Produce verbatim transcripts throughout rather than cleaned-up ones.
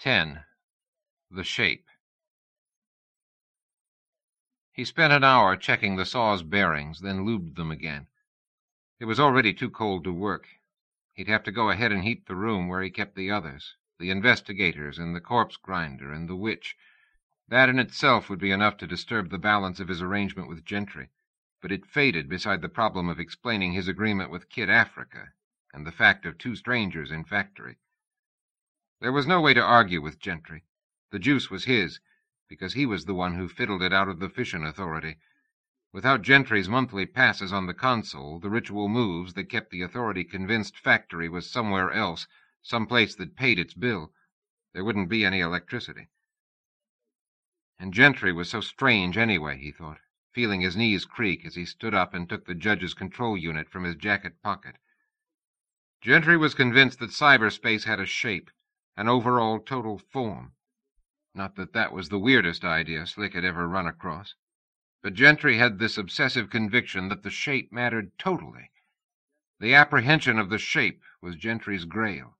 ten. The Shape. He spent an hour checking the saw's bearings, then lubed them again. It was already too cold to work. He'd have to go ahead and heat the room where he kept the others, the investigators and the corpse grinder and the witch. That in itself would be enough to disturb the balance of his arrangement with Gentry, but it faded beside the problem of explaining his agreement with Kid Africa and the fact of two strangers in factory. There was no way to argue with Gentry. The juice was his, because he was the one who fiddled it out of the Fission Authority. Without Gentry's monthly passes on the console, the ritual moves that kept the Authority convinced factory was somewhere else, some place that paid its bill, there wouldn't be any electricity. And Gentry was so strange anyway, he thought, feeling his knees creak as he stood up and took the judge's control unit from his jacket pocket. Gentry was convinced that cyberspace had a shape, an overall total form. Not that that was the weirdest idea Slick had ever run across, but Gentry had this obsessive conviction that the shape mattered totally. The apprehension of the shape was Gentry's grail.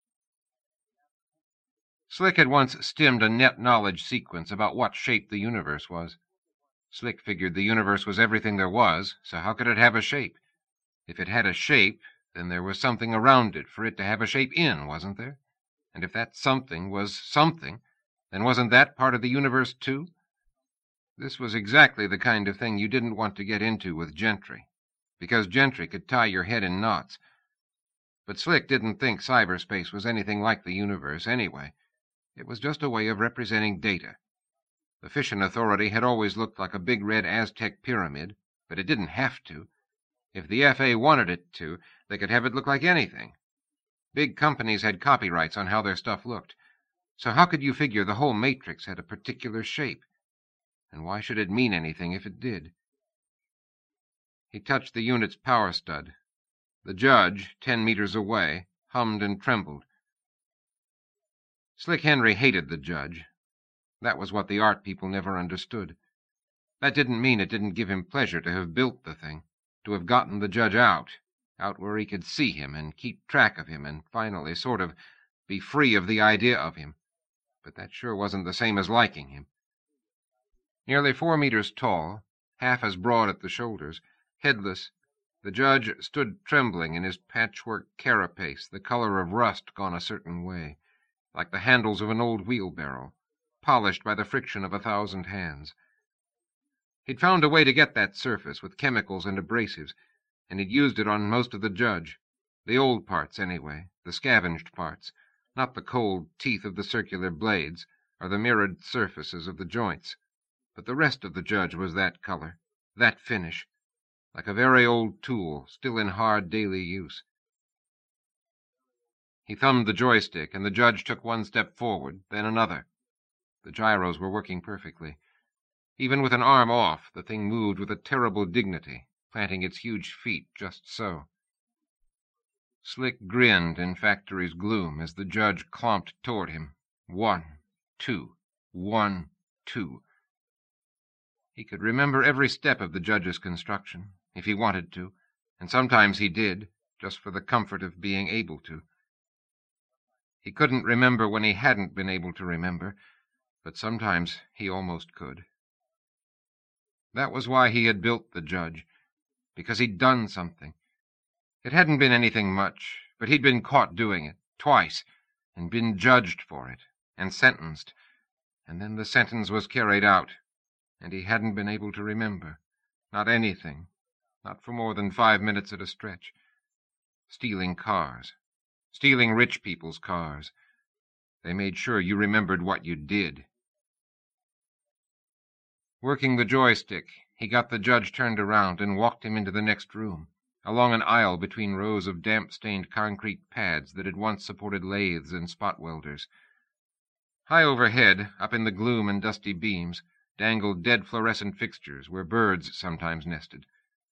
Slick had once stemmed a net knowledge sequence about what shape the universe was. Slick figured the universe was everything there was, so how could it have a shape? If it had a shape, then there was something around it for it to have a shape in, wasn't there? And if that something was something, then wasn't that part of the universe too? This was exactly the kind of thing you didn't want to get into with Gentry, because Gentry could tie your head in knots. But Slick didn't think cyberspace was anything like the universe anyway. It was just a way of representing data. The Fission Authority had always looked like a big red Aztec pyramid, but it didn't have to. If the F A wanted it to, they could have it look like anything. Big companies had copyrights on how their stuff looked. So how could you figure the whole matrix had a particular shape? And why should it mean anything if it did? He touched the unit's power stud. The judge, ten meters away, hummed and trembled. Slick Henry hated the judge. That was what the art people never understood. That didn't mean it didn't give him pleasure to have built the thing, to have gotten the judge out, out where he could see him and keep track of him and finally sort of be free of the idea of him. But that sure wasn't the same as liking him. Nearly four meters tall, half as broad at the shoulders, headless, the judge stood trembling in his patchwork carapace, the color of rust gone a certain way, like the handles of an old wheelbarrow, polished by the friction of a thousand hands. He'd found a way to get that surface with chemicals and abrasives, and he'd used it on most of the judge, the old parts anyway, the scavenged parts, not the cold teeth of the circular blades or the mirrored surfaces of the joints, but the rest of the judge was that color, that finish, like a very old tool still in hard daily use. He thumbed the joystick, and the judge took one step forward, then another. The gyros were working perfectly. Even with an arm off, the thing moved with a terrible dignity, planting its huge feet just so. Slick grinned in factory's gloom as the judge clomped toward him. One, two, one, two. He could remember every step of the judge's construction, if he wanted to, and sometimes he did, just for the comfort of being able to. He couldn't remember when he hadn't been able to remember, but sometimes he almost could. That was why he had built the judge, because he'd done something. It hadn't been anything much, but he'd been caught doing it, twice, and been judged for it, and sentenced, and then the sentence was carried out, and he hadn't been able to remember, not anything, not for more than five minutes at a stretch. Stealing cars, stealing rich people's cars. They made sure you remembered what you did. Working the joystick, he got the judge turned around and walked him into the next room, along an aisle between rows of damp-stained concrete pads that had once supported lathes and spot welders. High overhead, up in the gloom and dusty beams, dangled dead fluorescent fixtures where birds sometimes nested.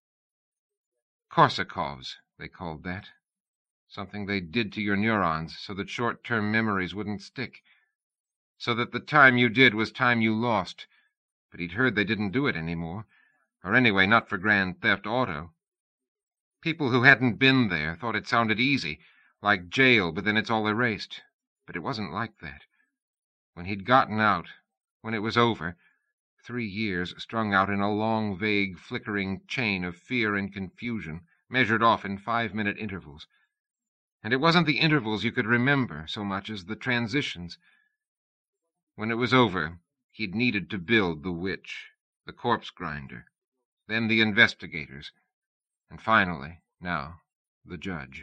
Korsakovs, they called that. Something they did to your neurons so that short-term memories wouldn't stick. So that the time you did was time you lost. But he'd heard they didn't do it anymore, or anyway not for Grand Theft Auto. People who hadn't been there thought it sounded easy, like jail, but then it's all erased. But it wasn't like that. When he'd gotten out, when it was over, three years strung out in a long, vague, flickering chain of fear and confusion, measured off in five-minute intervals. And it wasn't the intervals you could remember so much as the transitions. When it was over, he'd needed to build the witch, the corpse grinder, then the investigators, and finally, now, the judge.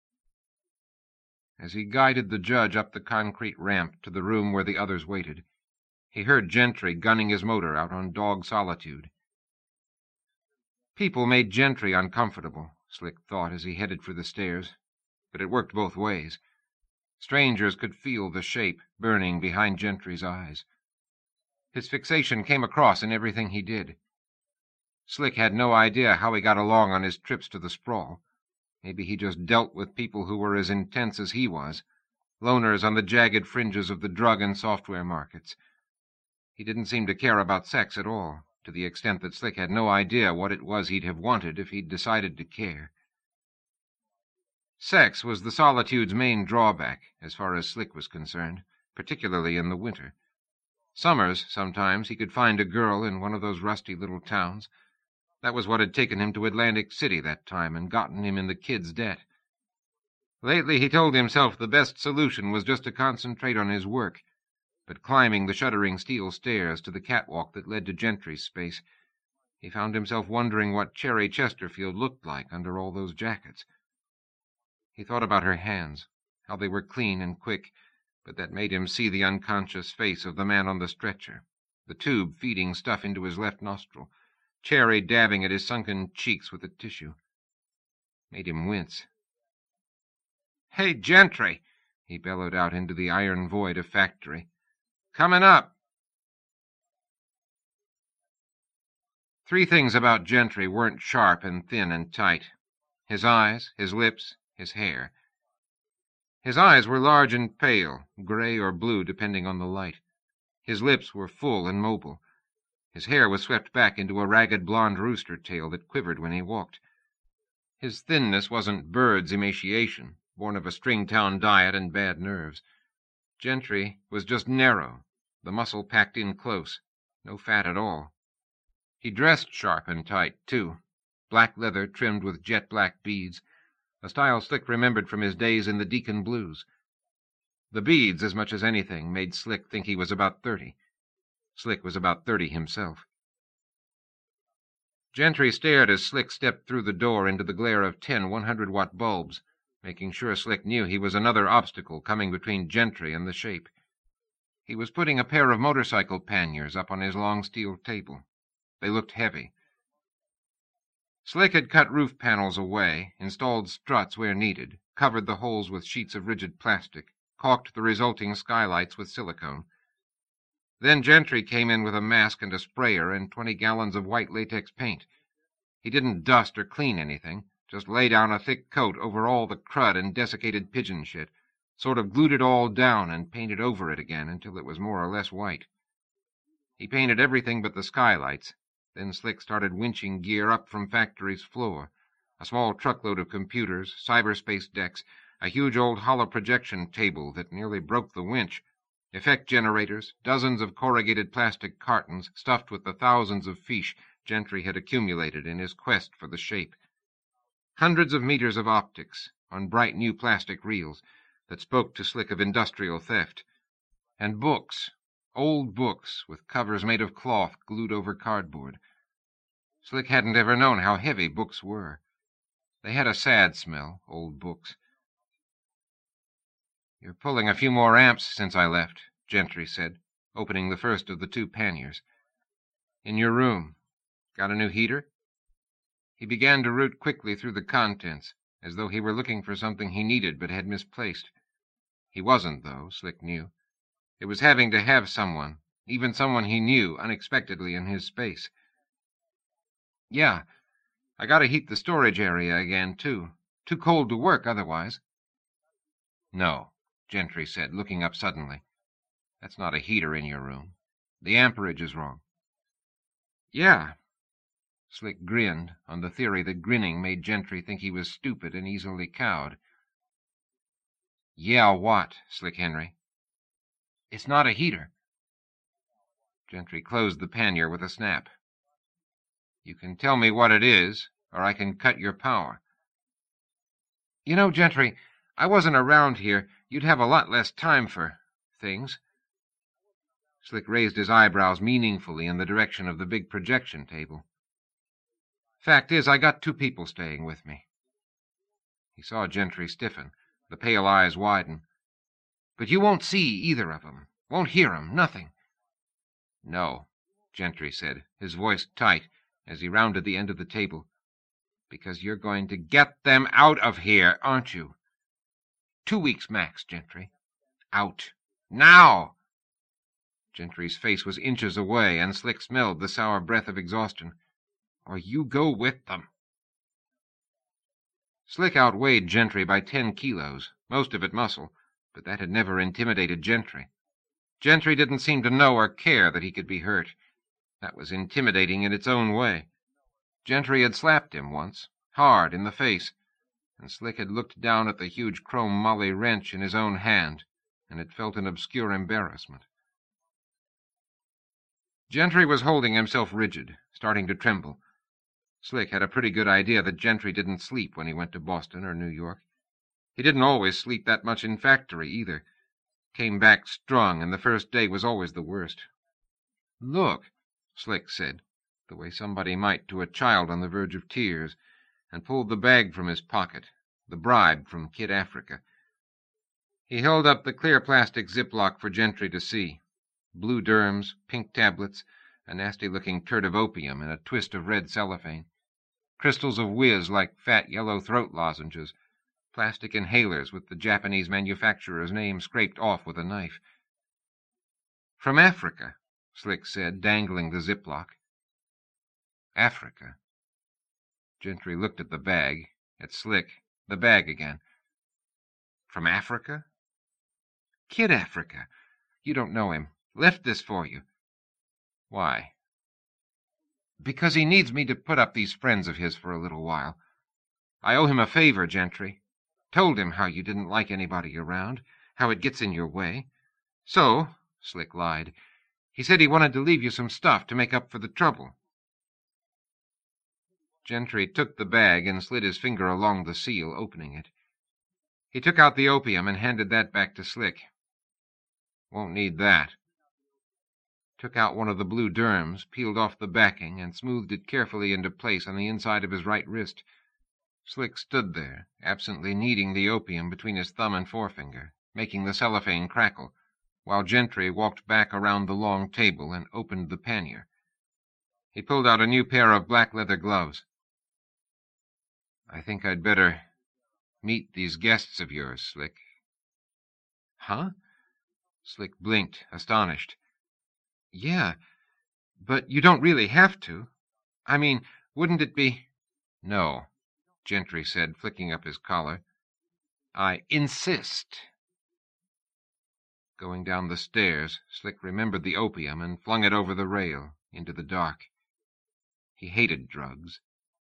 As he guided the judge up the concrete ramp to the room where the others waited, he heard Gentry gunning his motor out on Dog Solitude. People made Gentry uncomfortable, Slick thought as he headed for the stairs, but it worked both ways. Strangers could feel the shape burning behind Gentry's eyes. His fixation came across in everything he did. Slick had no idea how he got along on his trips to the sprawl. Maybe he just dealt with people who were as intense as he was, loners on the jagged fringes of the drug and software markets. He didn't seem to care about sex at all, to the extent that Slick had no idea what it was he'd have wanted if he'd decided to care. Sex was the Solitude's main drawback, as far as Slick was concerned, particularly in the winter. Summers, sometimes, he could find a girl in one of those rusty little towns. That was what had taken him to Atlantic City that time and gotten him in the kid's debt. Lately he told himself the best solution was just to concentrate on his work, but climbing the shuddering steel stairs to the catwalk that led to Gentry's space, he found himself wondering what Cherry Chesterfield looked like under all those jackets. He thought about her hands, how they were clean and quick, but that made him see the unconscious face of the man on the stretcher, the tube feeding stuff into his left nostril, Cherry dabbing at his sunken cheeks with the tissue. Made him wince. "Hey, Gentry!" he bellowed out into the iron void of factory. "Coming up!" Three things about Gentry weren't sharp and thin and tight. His eyes, his lips, his hair. His eyes were large and pale, gray or blue depending on the light. His lips were full and mobile. His hair was swept back into a ragged blonde rooster tail that quivered when he walked. His thinness wasn't bird's emaciation, born of a Stringtown diet and bad nerves. Gentry was just narrow, the muscle packed in close, no fat at all. He dressed sharp and tight, too, black leather trimmed with jet-black beads, a style Slick remembered from his days in the Deacon Blues. The beads, as much as anything, made Slick think he was about thirty. Slick was about thirty himself. Gentry stared as Slick stepped through the door into the glare of ten one-hundred-watt bulbs, making sure Slick knew he was another obstacle coming between Gentry and the shape. He was putting a pair of motorcycle panniers up on his long steel table. They looked heavy. Slick had cut roof panels away, installed struts where needed, covered the holes with sheets of rigid plastic, caulked the resulting skylights with silicone. Then Gentry came in with a mask and a sprayer and twenty gallons of white latex paint. He didn't dust or clean anything, just lay down a thick coat over all the crud and desiccated pigeon shit, sort of glued it all down and painted over it again until it was more or less white. He painted everything but the skylights. Then Slick started winching gear up from factory's floor, a small truckload of computers, cyberspace decks, a huge old hollow projection table that nearly broke the winch, effect generators, dozens of corrugated plastic cartons stuffed with the thousands of fiche Gentry had accumulated in his quest for the shape. Hundreds of meters of optics on bright new plastic reels that spoke to Slick of industrial theft. And books. Old books with covers made of cloth glued over cardboard. Slick hadn't ever known how heavy books were. They had a sad smell, old books. "You're pulling a few more amps since I left," Gentry said, opening the first of the two panniers. "In your room. Got a new heater?" He began to root quickly through the contents, as though he were looking for something he needed but had misplaced. He wasn't, though, Slick knew. It was having to have someone, even someone he knew, unexpectedly in his space. "Yeah, I gotta heat the storage area again, too. Too cold to work otherwise." "No," Gentry said, looking up suddenly. "That's not a heater in your room. The amperage is wrong." "Yeah." Slick grinned, on the theory that grinning made Gentry think he was stupid and easily cowed. "Yeah, what, Slick Henry?" It's not a heater. Gentry closed the pannier with a snap. You can tell me what it is, or I can cut your power. You know, Gentry, I wasn't around here. You'd have a lot less time for things. Slick raised his eyebrows meaningfully in the direction of the big projection table. Fact is, I got two people staying with me. He saw Gentry stiffen, the pale eyes widen. But you won't see either of 'em, won't hear 'em, nothing. No, Gentry said, his voice tight, as he rounded the end of the table. Because you're going to get them out of here, aren't you? Two weeks max, Gentry. Out. Now! Gentry's face was inches away, and Slick smelled the sour breath of exhaustion. Or you go with them. Slick outweighed Gentry by ten kilos, most of it muscle, but that had never intimidated Gentry. Gentry didn't seem to know or care that he could be hurt. That was intimidating in its own way. Gentry had slapped him once, hard in the face, and Slick had looked down at the huge chrome molly wrench in his own hand, and had felt an obscure embarrassment. Gentry was holding himself rigid, starting to tremble. Slick had a pretty good idea that Gentry didn't sleep when he went to Boston or New York. He didn't always sleep that much in factory, either. Came back strung, and the first day was always the worst. Look, Slick said, the way somebody might to a child on the verge of tears, and pulled the bag from his pocket, the bribe from Kid Africa. He held up the clear plastic ziplock for Gentry to see. Blue derms, pink tablets, a nasty-looking turd of opium in a twist of red cellophane. Crystals of whiz like fat yellow throat lozenges. Plastic inhalers with the Japanese manufacturer's name scraped off with a knife. From Africa, Slick said, dangling the ziplock. Africa. Gentry looked at the bag, at Slick, the bag again. From Africa? Kid Africa. You don't know him. Left this for you. Why? Because he needs me to put up these friends of his for a little while. I owe him a favor, Gentry. Told him how you didn't like anybody around, how it gets in your way. So, Slick lied, he said he wanted to leave you some stuff to make up for the trouble. Gentry took the bag and slid his finger along the seal, opening it. He took out the opium and handed that back to Slick. Won't need that. Took out one of the blue derms, peeled off the backing, and smoothed it carefully into place on the inside of his right wrist. Slick stood there, absently kneading the opium between his thumb and forefinger, making the cellophane crackle, while Gentry walked back around the long table and opened the pannier. He pulled out a new pair of black leather gloves. I think I'd better meet these guests of yours, Slick. Huh? Slick blinked, astonished. Yeah, but you don't really have to. I mean, wouldn't it be... No, Gentry said, flicking up his collar. I insist. Going down the stairs, Slick remembered the opium and flung it over the rail, into the dark. He hated drugs.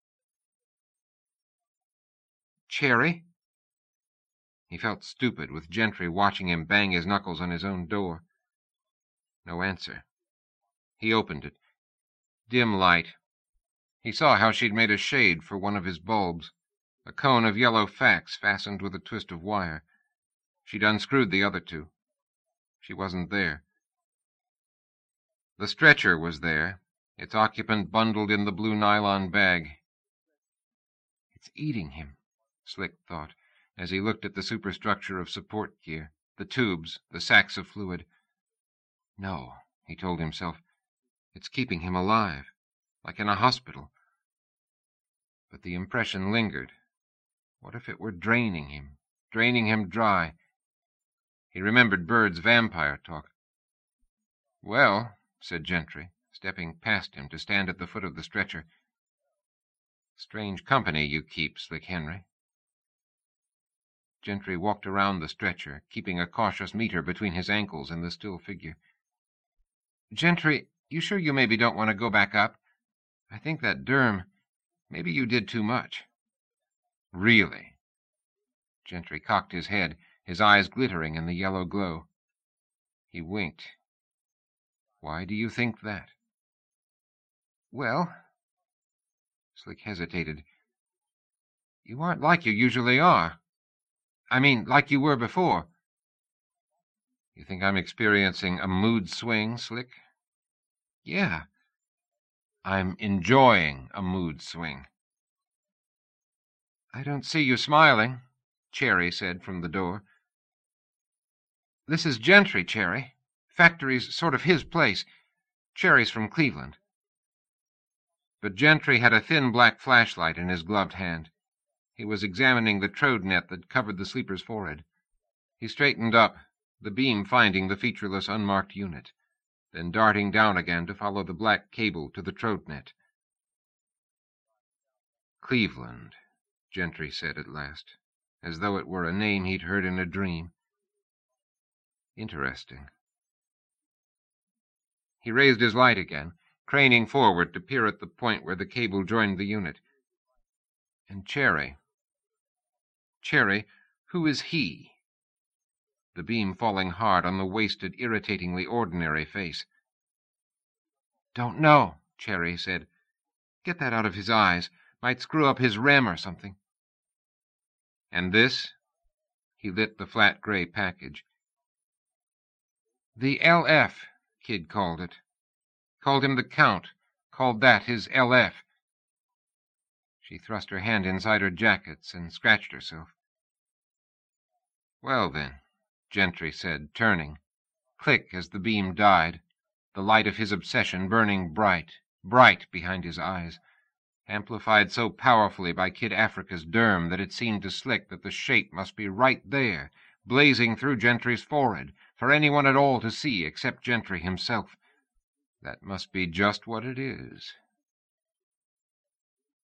Cherry? He felt stupid, with Gentry watching him bang his knuckles on his own door. No answer. He opened it. Dim light. He saw how she'd made a shade for one of his bulbs, a cone of yellow fax fastened with a twist of wire. She'd unscrewed the other two. She wasn't there. The stretcher was there, its occupant bundled in the blue nylon bag. It's eating him, Slick thought, as he looked at the superstructure of support gear, the tubes, the sacks of fluid. No, he told himself, it's keeping him alive, like in a hospital. But the impression lingered. What if it were draining him, draining him dry? He remembered Bird's vampire talk. Well, said Gentry, stepping past him to stand at the foot of the stretcher. Strange company you keep, Slick Henry. Gentry walked around the stretcher, keeping a cautious meter between his ankles and the still figure. Gentry, you sure you maybe don't want to go back up? I think that derm, maybe you did too much. Really? Gentry cocked his head, his eyes glittering in the yellow glow. He winked. Why do you think that? Well... Slick hesitated. You aren't like you usually are. I mean, like you were before. You think I'm experiencing a mood swing, Slick? Yeah. I'm enjoying a mood swing. I don't see you smiling, Cherry said from the door. This is Gentry, Cherry. Factory's sort of his place. Cherry's from Cleveland. But Gentry had a thin black flashlight in his gloved hand. He was examining the trode net that covered the sleeper's forehead. He straightened up, the beam finding the featureless unmarked unit, then darting down again to follow the black cable to the trode net. Cleveland, Gentry said at last, as though it were a name he'd heard in a dream. Interesting. He raised his light again, craning forward to peer at the point where the cable joined the unit. And Cherry. Cherry, who is he? The beam falling hard on the wasted, irritatingly ordinary face. Don't know, Cherry said. Get that out of his eyes. Might screw up his R E M or something. And this? He lit the flat gray package. The L F, Kid called it. Called him the Count. Called that his L F. She thrust her hand inside her jackets and scratched herself. Well, then, Gentry said, turning. Click as the beam died, the light of his obsession burning bright, bright behind his eyes, amplified so powerfully by Kid Africa's derm that it seemed to Slick that the shape must be right there, blazing through Gentry's forehead, for anyone at all to see except Gentry himself. That must be just what it is,